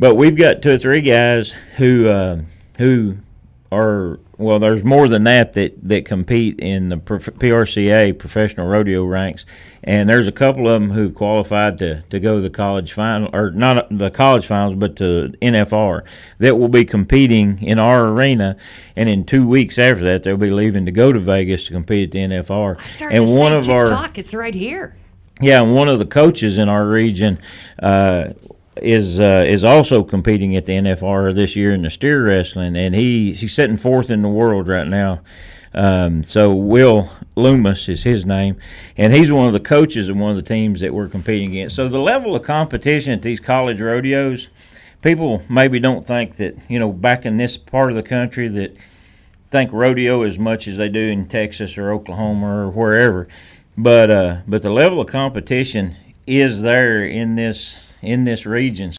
But we've got 2 or 3 guys who are, well, there's more than that compete in the PRCA, professional rodeo ranks, and there's a couple of them who've qualified to go to the college final, or not the college finals, but to NFR, that will be competing in our arena, and in 2 weeks after that, they'll be leaving to go to Vegas to compete at the NFR. I started to say TikTok, it's right here. Yeah, and one of the coaches in our region is also competing at the NFR this year in the steer wrestling, and he's sitting 4th in the world right now. So Will Loomis is his name, and he's one of the coaches of one of the teams that we're competing against. So the level of competition at these college rodeos, people maybe don't think that, back in this part of the country, that think rodeo as much as they do in Texas or Oklahoma or wherever. But the level of competition is there in this region.